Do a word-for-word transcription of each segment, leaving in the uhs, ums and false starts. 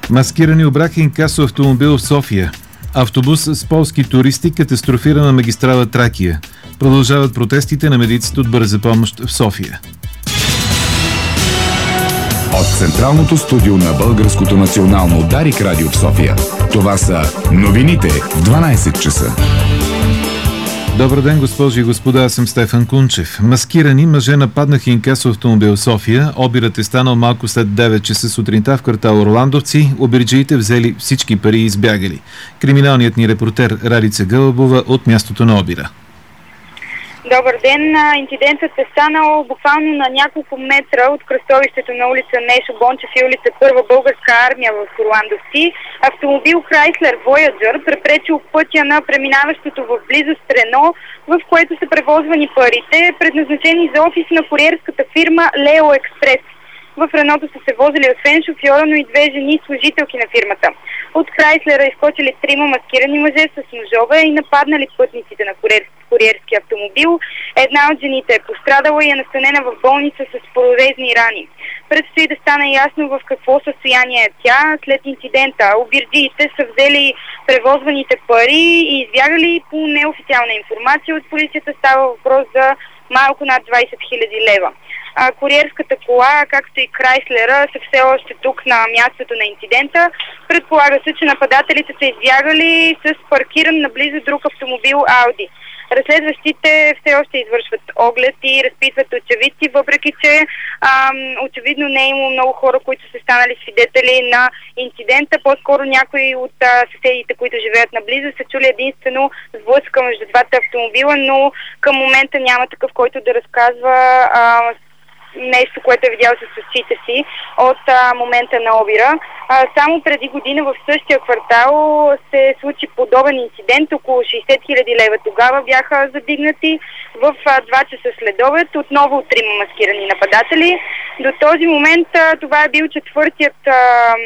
Маскирани обраха инкасо автомобил в София. Автобус с полски туристи катастрофира на магистрала Тракия. Продължават протестите на медиците от Бърза помощ в София. От Централното студио на Българското национално Дарик радио в София. Това са новините в дванайсет часа. Добър ден, госпожи и господа, аз съм Стефан Кунчев. Маскирани мъже нападнаха инкасо автомобил в София. Обирът е станал малко след девет часа сутринта в квартал Орландовци. Обирджиите взели всички пари и избягали. Криминалният ни репортер Ралица Гълъбова от мястото на обира. Добър ден. Инцидентът е станал буквално на няколко метра от кръстовището на улица Нешо Бончев и улица Първа българска армия в Орландовци. Автомобил Chrysler Voyager препречил пътя на преминаващото в близост Рено, в което са превозвани парите, предназначени за офис на куриерската фирма Лео Експрес. В Реното са се возили освен шофьора, но и две жени служителки на фирмата. От Крайслера изкочили трима маскирани мъже с ножове и нападнали пътниците на куриерски автомобил. Една от жените е пострадала и е настанена в болница с порезни рани. Предстои да стане ясно в какво състояние е тя след инцидента. Обирджиите са взели превозваните пари и избягали. По неофициална информация от полицията става въпрос за малко над двайсет хиляди лева. А, куриерската кола, както и Крайслера, са все още тук на мястото на инцидента. Предполага се, че нападателите са избягали с паркиран наблизо друг автомобил Ауди. Разследващите все още извършват оглед и разпитват очевидци, въпреки че ам, очевидно не е имало много хора, които са станали свидетели на инцидента. По-скоро някои от а, съседите, които живеят наблизо, са чули единствено сблъсъка между двата автомобила, но към момента няма такъв, който да разказва а, нещо, което е видял с очите си от а, момента на обира. А, само преди година в същия квартал се случи подобен инцидент. Около шейсет хиляди лева тогава бяха задигнати. В а, два часа след обед отново трима маскирани нападатели. До този момент а, това е бил четвъртият а,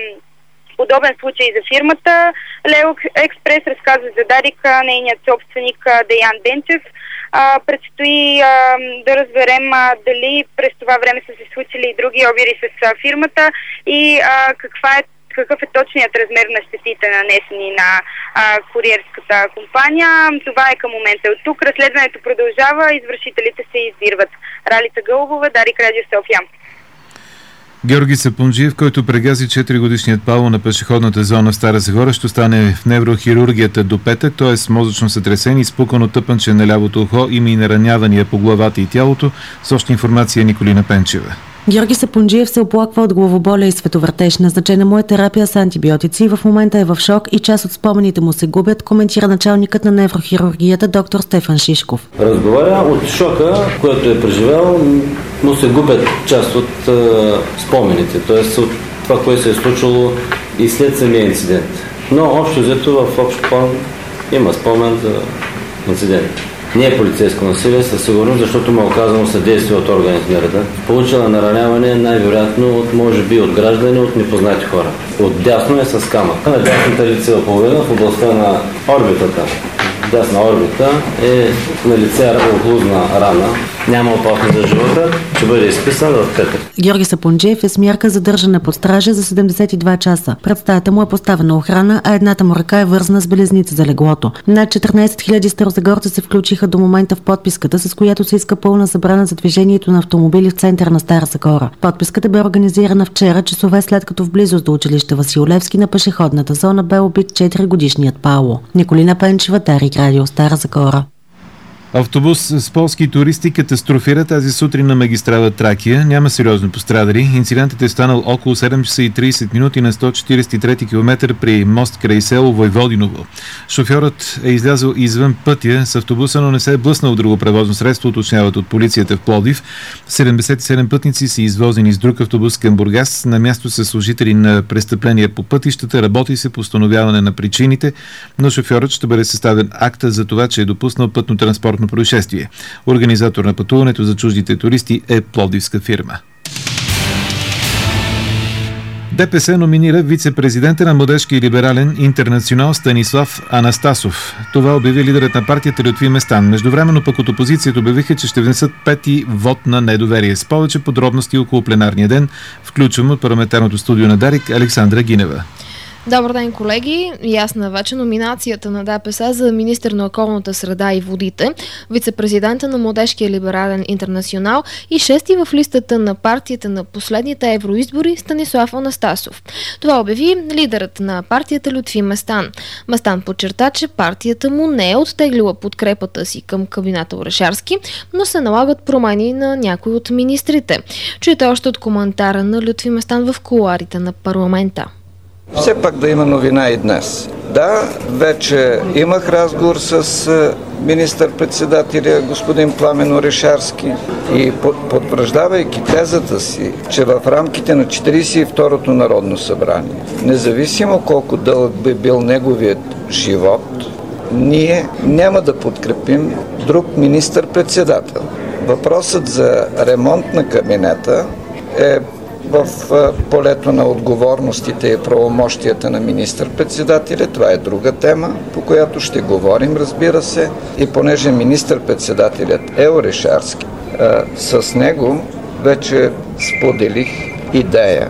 подобен случай за фирмата. Лео Експрес разказва за Дарик, нейният собственик Деян Денчев. А, предстои а, да разберем а, дали през това време са се случили и други обири с а, фирмата и а, каква е, какъв е точният размер на щетите, нанесени на а, куриерската компания. Това е към момента. От тук разследването продължава, извършителите се издирват. Ралица Гълъбова, Дарик радио София. Георги Сапунджиев, който прегази четиригодишният Павло на пешеходната зона в Стара Загора, ще остане в неврохирургията до петък, т.е. мозъчно сътресение, изпукано тъпънче на лявото ухо, има и наранявания по главата и тялото. С още информация Николина Пенчева. Георги Сапунджиев се оплаква от главоболие и световъртеж. Назначена му е терапия с антибиотици. В момента е в шок и част от спомените му се губят, коментира началникът на неврохирургията доктор Стефан Шишков. Разговаря от шока, който е преживял, му се губят част от е, спомените, т.е. от това, което се е случило и след самия инцидент. Но общо взето в общ план има спомен за инцидент. Не е полицейско насилие, със сигурност, защото му е оказано съдействие от органите на реда. Получила нараняване най-вероятно от, може би, от граждани, от непознати хора. Отдясно е с камък. На дясната лицева половина в областта на орбитата. Дясна орбита е на лице околузна рана. Няма опасност за живота, ще бъде изписан в петък. Георги Сапунджиев е с мярка задържане под стража за седемдесет и два часа. Пред стаята му е поставена охрана, а едната му ръка е вързана с белезница за леглото. Над четиринайсет хиляди старозагорци се включиха до момента в подписката, с която се иска пълна забрана за движението на автомобили в центъра на Стара Загора. Подписката бе организирана вчера, часове след като в близост до училище Васил Левски на пешеходната зона бе убит четиригодишният Пауло. Николина Пенчева, Дарик радио Стара Загора. Автобус с полски туристи катастрофира тази сутрин на магистрала Тракия. Няма сериозно пострадали. Инцидентът е станал около седем часа и трийсет минути на сто четирийсет и трети километър при мост край село Войводиново. Шофьорът е излязъл извън пътя с автобуса, но не се е блъснал друго превозно средство, уточняват от полицията в Пловдив. седемдесет и седем пътници са извозени с друг автобус към Бургас. На място са служители на престъпления по пътищата. Работи се по установяване на причините, но шофьорът ще бъде съставен акта за това, че е допуснал пътно-транспортно происшествие. Организатор на пътуването за чуждите туристи е пловдивска фирма. ДПС номинира вице-президента на Младежки либерален интернационал Станислав Анастасов. Това обяви лидерът на партията Лютви Местан. Междувременно пък от опозицията обявиха, че ще внесат пети вод на недоверие. С повече подробности около пленарния ден включвам от парламентарното студио на Дарик Александра Гинева. Добър ден, колеги! Ясна вече номинацията на ДПС за министър на околната среда и водите, вице-президента на Младежкия либерален интернационал и шести в листата на партията на последните евроизбори Станислав Анастасов. Това обяви лидерът на партията Лютви Местан. Местан подчерта, че партията му не е оттеглила подкрепата си към кабинета Орешарски, но се налагат промени на някои от министрите. Чуйте още от коментара на Лютви Местан в кулоарите на парламента. Все пак да има новина и днес. Да, вече имах разговор с министър-председателя господин Пламен Орешарски и потвърждавайки тезата си, че в рамките на четиридесет и второто Народно събрание, независимо колко дълъг би бил неговият живот, ние няма да подкрепим друг министър-председател. Въпросът за ремонт на кабинета е в полето на отговорностите и правомощията на министър-председателя. Това е друга тема, по която ще говорим, разбира се. И понеже министър-председателят е Орешарски, с него вече споделих идея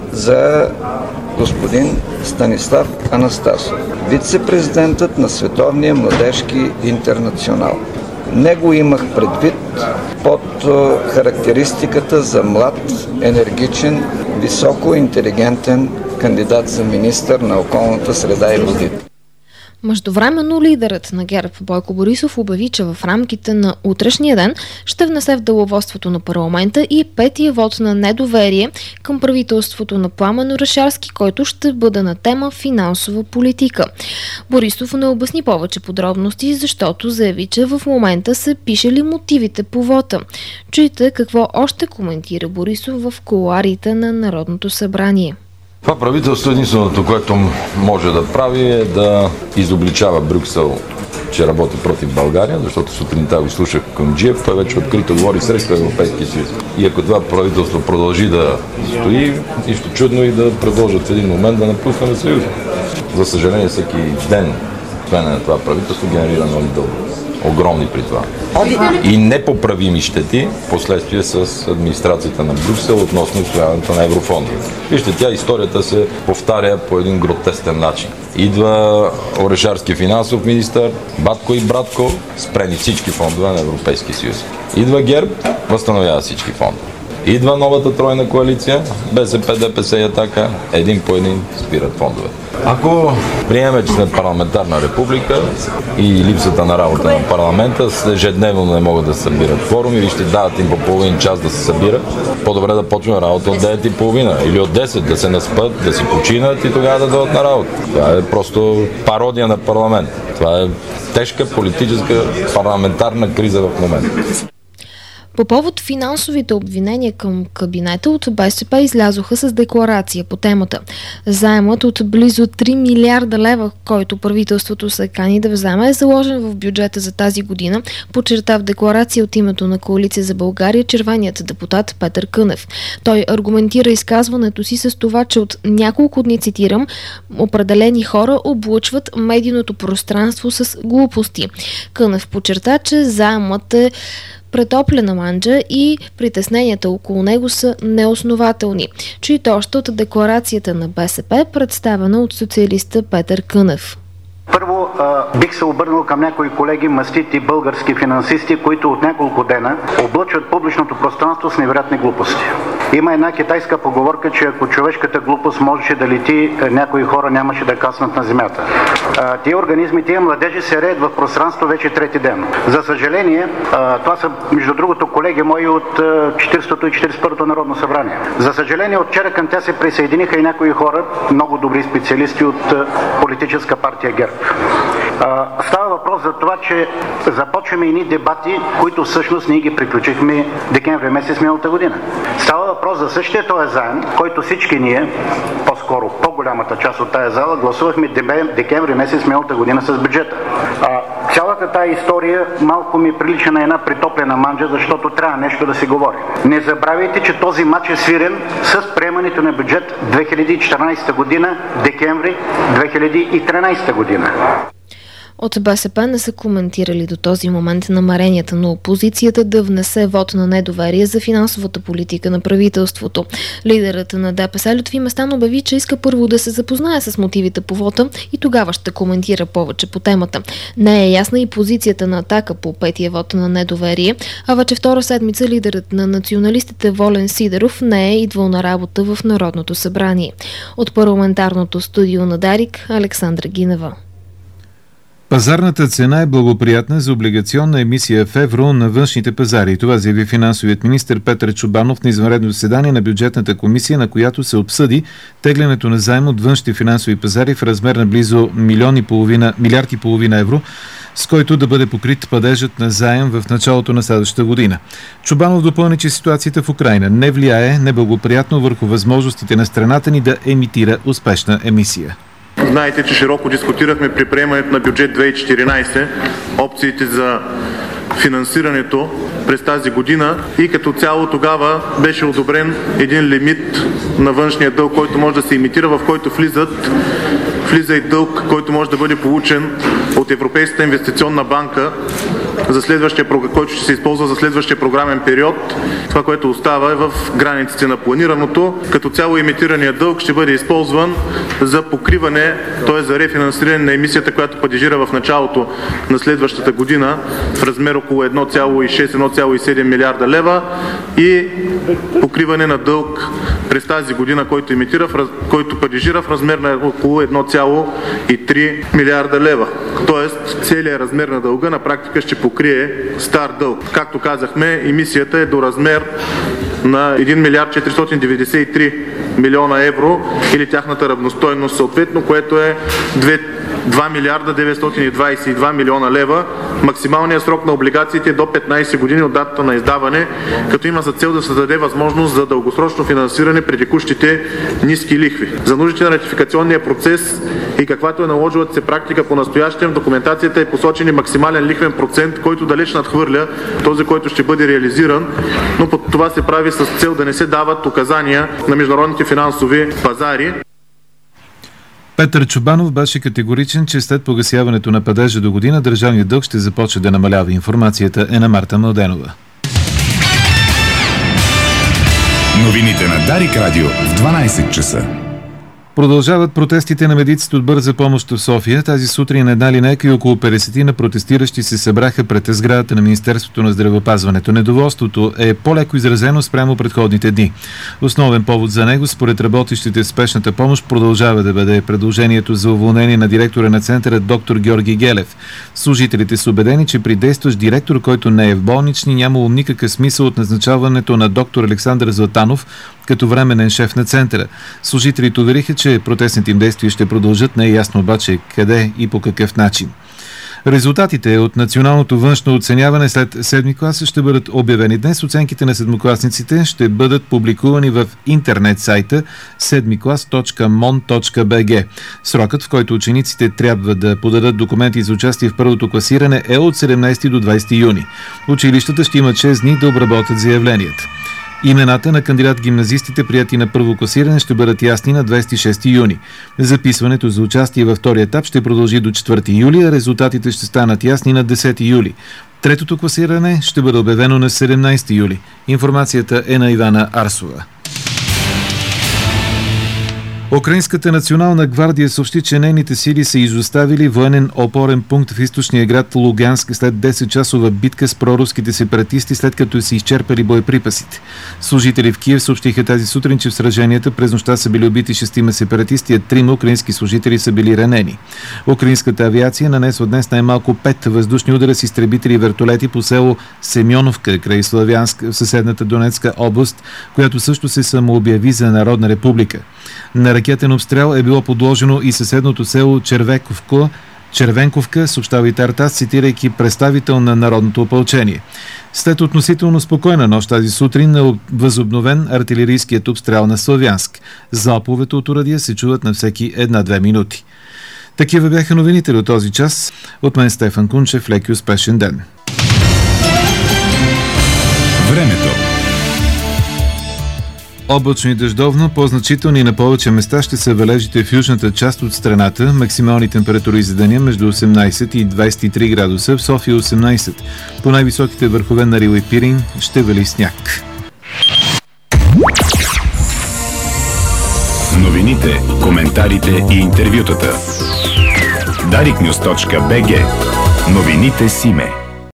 за господин Станислав Анастасов, вице-президентът на Световния младежки интернационал. Него имах предвид под характеристиката за млад, енергичен, високо интелигентен кандидат за министър на околната среда и водите. Междувременно лидерът на ГЕРБ Бойко Борисов обяви, че в рамките на утрешния ден ще внесе в деловодството на парламента и петия вод на недоверие към правителството на Пламен Орешарски, който ще бъде на тема финансова политика. Борисов не обясни повече подробности, защото заяви, че в момента са пишели мотивите по вота. Чуйте какво още коментира Борисов в кулоарите на Народното събрание. Това правителство единственото, което може да прави, е да изобличава Брюксел, че работи против България, защото сутринта го слушах Кунджиев, той вече открито говори срещу Европейския съюз. И ако това правителство продължи да стои, нищо чудно и да продължат в един момент да напуснем съюза. За съжаление, всеки ден смене на това правителство генерира нови дългове. Огромни при това. И непоправими щети последствие с администрацията на Брюксел относно усвояването на еврофондове. Вижте, тя историята се повтаря по един гротесен начин. Идва Орешарски финансов министър, батко и братко, спрени всички фондове на Европейския съюз. Идва ГЕРБ, възстановява всички фондове. Идва новата тройна коалиция, БСП, ДПС и Атака, един по един спират фондове. Ако приемем, че сме парламентарна република и липсата на работа на парламента, ежедневно не могат да се събират форуми, или ще дават им по половин час да се събира, по-добре да почнем работа от девет и половина или от десет, да се наспят, да си починат и тогава да дойдат на работа. Това е просто пародия на парламент. Това е тежка политическа парламентарна криза в момента. По повод финансовите обвинения към кабинета от БСП излязоха с декларация по темата. Заемът от близо три милиарда лева, който правителството се кани да вземе, е заложен в бюджета за тази година, подчерта в декларация от името на Коалиция за България червеният депутат Петър Кънев. Той аргументира изказването си с това, че от няколко дни, цитирам, определени хора облъчват медийното пространство с глупости. Кънев подчерта, че заемът е претоплена манджа и притесненията около него са неоснователни. Чуйте още от декларацията на БСП, представена от социалиста Петър Кънев. Първо, бих се обърнал към някои колеги мастити български финансисти, които от няколко дена облъчват публичното пространство с невероятни глупости. Има една китайска поговорка, че ако човешката глупост можеше да лети, някои хора нямаше да каснат на земята. Тия организми, тия младежи се реят в пространство вече трети ден. За съжаление, това са, между другото, колеги мои от четиридесетото и четиридесет и първото Народно събрание. За съжаление, от вчера към тях се присъединиха и някои хора, много добри специалисти от политическа партия ГЕРБ. Става въпрос за това, че започваме едни дебати, които всъщност ние ги приключихме декември месец миналата година. Става въпрос за същия този заем, който всички ние, по-скоро по-голямата част от тая зала, гласувахме декември месец миналата година с бюджета. А, цялата тая история малко ми прилича на една притоплена манджа, защото трябва нещо да се говори. Не забравяйте, че този матч е свирен с приемането на бюджет две хиляди и четиринадесета година, декември две хиляди и тринадесета година. От БСП не са коментирали до този момент намеренията на опозицията да внесе вод на недоверие за финансовата политика на правителството. Лидерът на ДПС Лютви Местан обяви, че иска първо да се запознае с мотивите по вота и тогава ще коментира повече по темата. Не е ясна и позицията на Атака по петия вод на недоверие, а вече втора седмица лидерът на националистите Волен Сидеров не е идвал на работа в Народното събрание. От парламентарното студио на Дарик, Александра Гинева. Пазарната цена е благоприятна за облигационна емисия в евро на външните пазари. Това заяви финансовият министър Петър Чобанов на извънредно заседание на бюджетната комисия, на която се обсъди теглянето на заем от външните финансови пазари в размер на близо милион и половина, милиард и половина евро, с който да бъде покрит падежът на заем в началото на следващата година. Чобанов допълни, че ситуацията в Украйна не влияе неблагоприятно върху възможностите на страната ни да емитира успешна емисия. Знаете, че широко дискутирахме при приемането на бюджет две хиляди и четиринадесета опциите за финансирането през тази година и като цяло тогава беше одобрен един лимит на външния дълг, който може да се имитира, в който влизат, влиза и дълг, който може да бъде получен от Европейската инвестиционна банка, за следващия, който ще се използва за следващия програмен период. Това, което остава, е в границите на планираното. Като цяло имитирания дълг ще бъде използван за покриване, т.е. за рефинансиране на емисията, която падежира в началото на следващата година в размер около едно цяло и шест - едно цяло и седем милиарда лева и покриване на дълг през тази година, който имитира, който падежира в размер на около едно цяло и три милиарда лева. Тоест, целият размер на дълга на практика ще покрие стар дълг. Както казахме, емисията е до размер на един милиард четиристотин деветдесет и три милиона евро или тяхната равностойност съответно, което е два милиарда деветстотин двадесет и два милиона лева. Максималният срок на облигациите е до петнадесет години от датата на издаване, като има за цел да се даде възможност за дългосрочно финансиране при текущите ниски лихви. За нуждите на ратификационния процес и каквато е наложилата се практика по настоящем, в документацията е посочен и максимален лихвен процент, който далеч надхвърля този, който ще бъде реализиран, но под това се прави с цел да не се дават указания на международните финансови пазари. Петър Чобанов беше категоричен, че след погасяването на падежа до година държавният дълг ще започне да намалява. Информацията е на Марта Младенова. Новините на Дарик Радио в дванадесет часа. Продължават протестите на медиците от Бърза помощ в София. Тази сутрин една линейка и около петдесет на протестиращи се събраха пред сградата на Министерството на здравеопазването. Недоволството е по-леко изразено спрямо предходните дни. Основен повод за него, според работещите в спешната помощ, продължава да бъде предложението за уволнение на директора на центъра доктор Георги Гелев. Служителите са убедени, че при действащ директор, който не е в болнични, нямало никакъв смисъл от назначаването на доктор Александър Златанов като временен шеф на центъра. Служителите увериха, че протестните им действия ще продължат, не е ясно обаче къде и по какъв начин. Резултатите от националното външно оценяване след седми клас ще бъдат обявени днес. Оценките на седмокласниците ще бъдат публикувани в интернет сайта седмиклас точка мон точка би джи. Срокът, в който учениците трябва да подадат документи за участие в първото класиране, е от седемнадесети до двадесети юни. Училищата ще имат шест дни да обработят заявленията. Имената на кандидат-гимназистите, прияти на първо класиране, ще бъдат ясни на двадесет и шести юни. Записването за участие във втория етап ще продължи до четвърти юли, а резултатите ще станат ясни на десети юли. Третото класиране ще бъде обявено на седемнадесети юли. Информацията е на Ивана Арсова. Украинската национална гвардия съобщи, че нейните сили са изоставили военен опорен пункт в източния град Луганск след десетчасова битка с проруските сепаратисти, след като са изчерпали боеприпасите. Служители в Киев съобщиха тази сутрин, че в сраженията през нощта са били убити шестима сепаратисти, а трима украински служители са били ранени. Украинската авиация нанесла днес най-малко пет въздушни удара с изтребители и вертолети по село Семеновка край Славянск в съседната Донецка област, която също се самообяви за Народна република. На ракетен обстрел е било подложено и съседното село Червековка, Червенковка, съобщава и Тартас, цитирайки представител на Народното опълчение. След относително спокойна нощ тази сутрин е възобновен артилерийският обстрел на Славянск. Залповете от оръдия се чуват на всеки една-две минути. Такива бяха новините до този час. От мен Стефан Кунчев, лек и успешен ден. Времето. Облачно и дъждовно, по-значителни на повече места ще са валежите в южната част от страната. Максимални температури за деня между осемнайсет и двайсет и три градуса, в София осемнайсет. По най-високите върхове на Рила и Пирин ще вали сняг. Новините, коментарите и интервютата. дарик нюз точка би джи. Новините Симе.